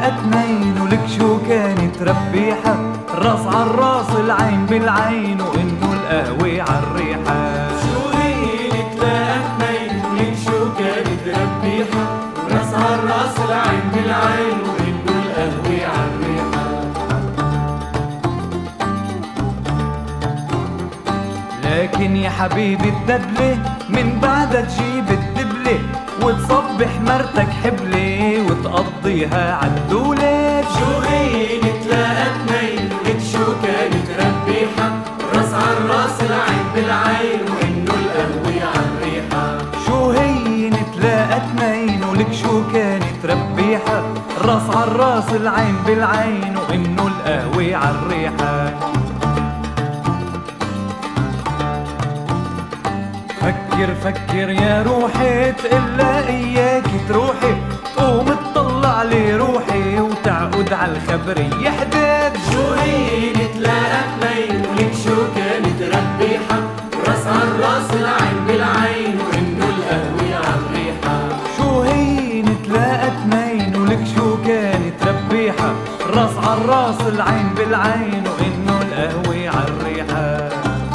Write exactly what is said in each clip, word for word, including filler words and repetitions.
اتنين ولك شو كانت ربيحة، راس عالراس العين بالعين وانه القهوة عالريحة. شو هي نتلاقى اتنين ولك شو كانت ربيحة، راس عالراس العين بالعين وانه القهوة عالريحة. لكن يا حبيبي الدبلة من بعدها تجيب الدبلة وتصبح مرتك حبلة وتقضيها عالدولة. شو هي نتلاقى اتنين ولك شو كانت ربيحة، راس عالراس العين بالعين وانه القهوة عالريحة. شو هي نتلاقى اتنين ولك شو كانت ربيحة، راس عالراس العين بالعين وانه القهوة عالريحة. فكر فكر يا روحي تقلا اياك تروحي، تقوم تطلع لي روحي وتعقد عالخبرية حداد. شو هي نتلاقى اتنين ولك شو كانت ربيحة، راس عالراس العين بالعين وانه القهوة عالريحة. شو هي نتلاقى اتنين ولك شو كانت ربيحة، راس عالراس العين بالعين وانه القهوة عالريحة.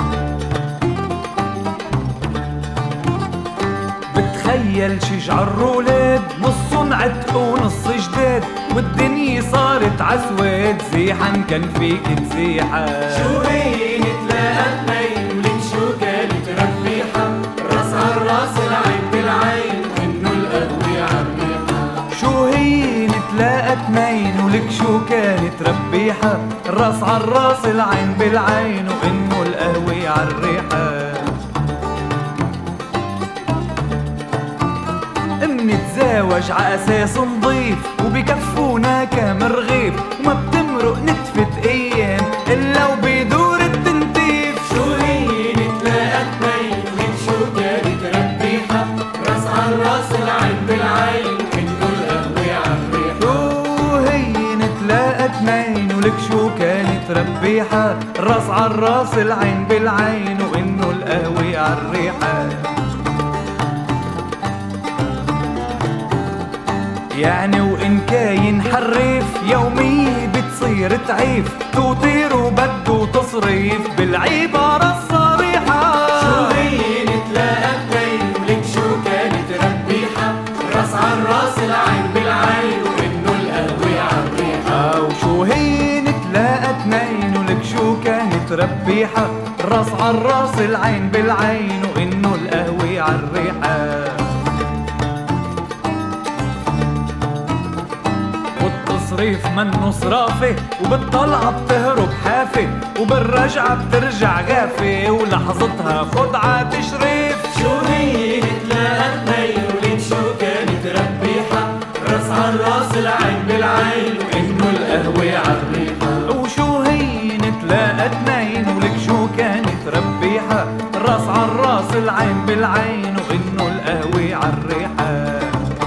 بتخيل شجع الرولاد نص عتق ونص جداد، والدنيا صارت عسواد زيحا كان فيك تزيحة. شو هي نتلاقى اتنين ولك شو كانت ربيحة، راس عالراس العين بالعين وانه القهوة عالريحة. شو هي نتلاقى اتنين ولك شو كانت ربيحة، راس عالراس العين بالعين وانه القهوة عالريحة. منتزاوج عأساس نضيف وبكفونا كام رغيف، وما بتمرق نتفة ايام الا وبيدور التنتيف. شو هي نتلاقى اتنين ولك شو كانت ربيحة، راس عالراس العين بالعين وانه القهوة عالريحة. شو هي نتلاقى اتنين ولك شو كانت ربيحة، راس عالراس العين بالعين وانه القهوة عالريحة. يعني وإن كاين حريف يومي بتصير تعيف، تطير وبدو تصريف بالعبارة الصريحة. شو هي نتلاقى اتنين ولك شو كانت ربيحة، راس عالراس العين بالعين وانه القهوة عالريحة. وشو هي نتلاقى اتنين ولك شو كانت ربيحة، راس عالراس العين بالعين وانه القهوة عالريحة. والتصريف منه صرافة وبالطلعة بتهرب حافة، وبالرجعة بترجع غافة ولحظتها خدعة تشريف. شو هي نتلاقى اتنين ولك شو كانت ربيحة، راس عالراس العين بالعين وانه القهوة عالريحة. وشو هي نتلاقى اتنين ولك شو كانت ربيحة، راس عالراس العين بالعين وانه القهوة عالريحة.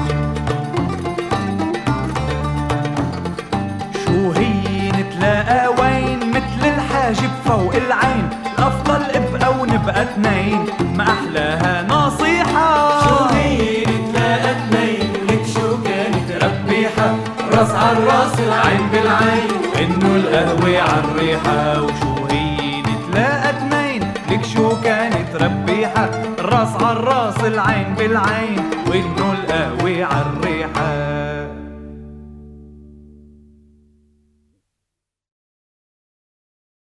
شو هي نتلاقى وين مثل الحاجب فوق العين، الافضل ابقى ونبقى اتنين ما احلاها نصيحة. شو هي نتلاقى اتنين ولك شو كانت ربيحة، راس عالراس العين بالعين وانه القهوة عالريحة. وشو هي نتلاقى اتنين لك شو كانت ربيحة، راس عالراس العين بالعين وانه القهوة